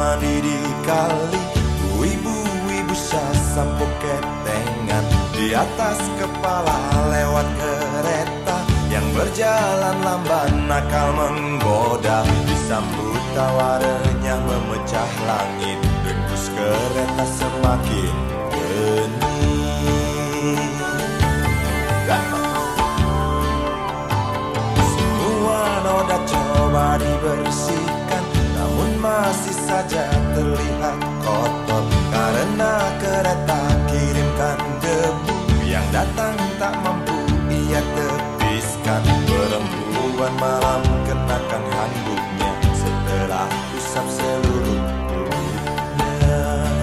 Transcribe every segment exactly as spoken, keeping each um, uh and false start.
mandi di kali. Ibu-ibu sampo ketengan di atas kepala lewat kereta yang berjalan lamban nakal menggoda. Disambut tawa renyah memecah langit, degus kereta semakin hening. Semua noda coba dibersihkan, namun masih saja terlihat kotor karena kereta kirimkan debu yang datang tak mampu ia tepiskan. Perempuan malam kenakan handuknya setelah usap seluruh tubuhnya.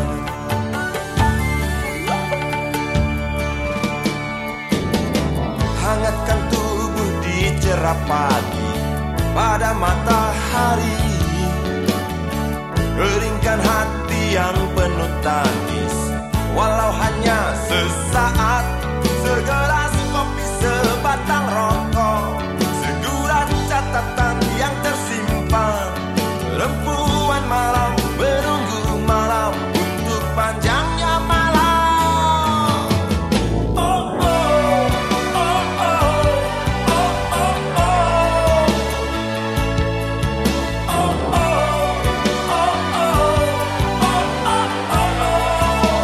Hangatkan tubuh di cerah pagi pada matahari, keringkan hati yang penuh tangis walau hanya sesaat. Segelas kopi, sebatang rokok, segurat catatan yang tersimpan. Perempuan malam menunggu malam untuk panjangnya malam. Oh oh, oh oh, oh oh oh. Oh oh, oh oh, oh oh oh.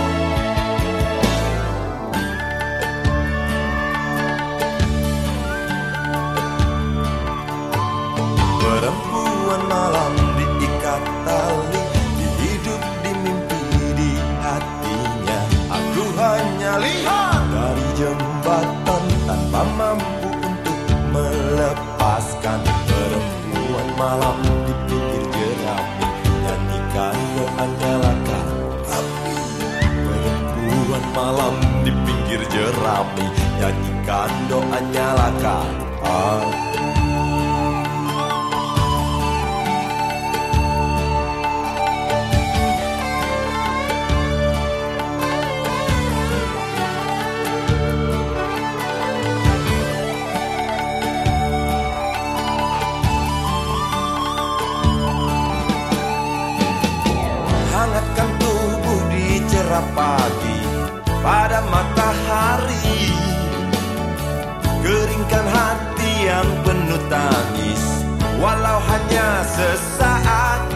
Perempuan malam diikat tali, dihidup di mimpi di hatinya. Aku hanya lihat dari jembatan tanpa mampu untuk melepaskan. Perempuan malam di pinggir jerami, nyanyikan doa nyalakan api. Perempuan malam di pinggir jerami, nyanyikan doa nyalakan api. Hangatkan tubuh di cerah pagi pada matahari, keringkan hati yang penuh tangis walau hanya sesaat.